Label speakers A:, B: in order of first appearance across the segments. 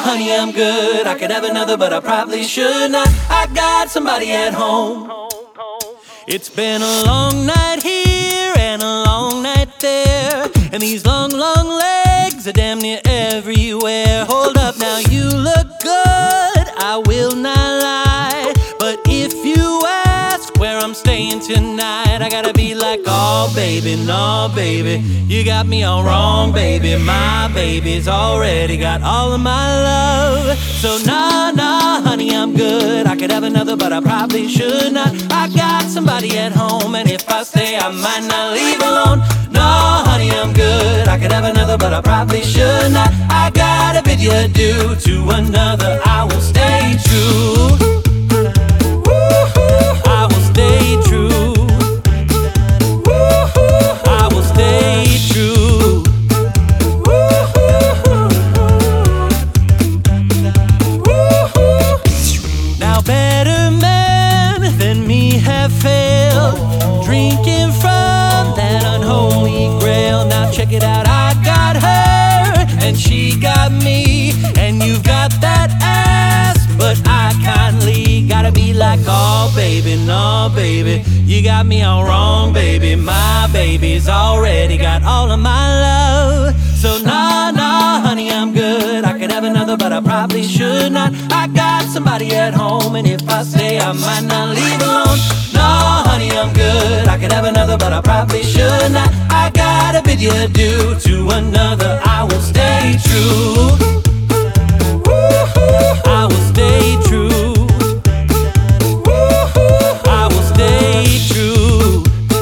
A: honey, I'm good. I could have another, but I probably should not. I got somebody at home. It's been a long night here and a long night there, and these long, long legs are damn near everywhere. Hold up now, you look good, I will not lie, but if you ask where I'm staying tonight, I gotta be like, oh baby, no baby, you got me all wrong baby. My baby's already got all of my love. So nah, nah, honey, I'm good. I could have another, but I probably should not. I got somebody at home, and if I stay, I might not leave alone. No, honey, I'm good. I could have another, but I probably should not. I gotta bid you adieu to another. I will stay true. I will stay true. I will stay true. Now better men than me have failed, drinking from that unholy grail. Now check it out, I got her and she got me, and you've got that ass, but I kindly gotta be like, oh baby, no baby, you got me all wrong baby. My baby's already got all of my love. So nah, nah, honey, I'm good. I could have another, but I probably should not. I got somebody at home, and if I stay, I might not leave alone. No, honey, I'm good. I could have another, but I probably should not. I gotta bid you adieu to another. I will stay true. I will stay true. I will stay true.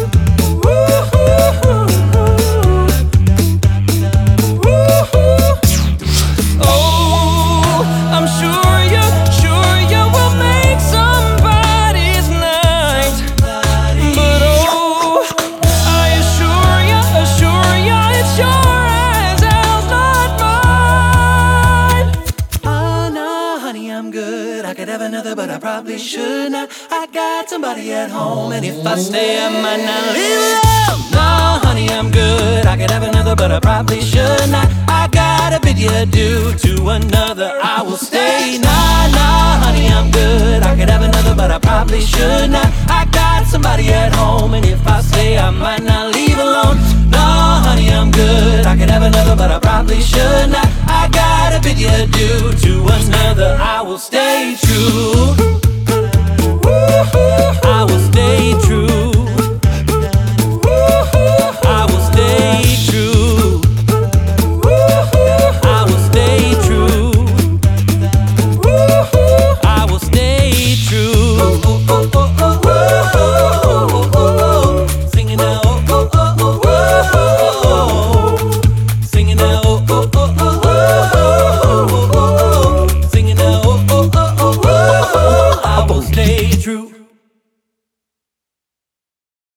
A: Oh, I'm sure you will make somebody's night. But oh, I assure you, it's your eyes out, not mine. Oh no, honey, I'm good. I could have another, but I probably should not. I got somebody at home, and if I stay, I might not leave alone. No, honey, I'm good. I could have another, but I probably should not. I gotta bid you adieu to another. I will stay. Nah, nah, honey, I'm good. I could have another, but I probably should not. I got somebody at home, and if I stay, I might not leave alone. No, honey, I'm good. I could have another, but I probably should not. I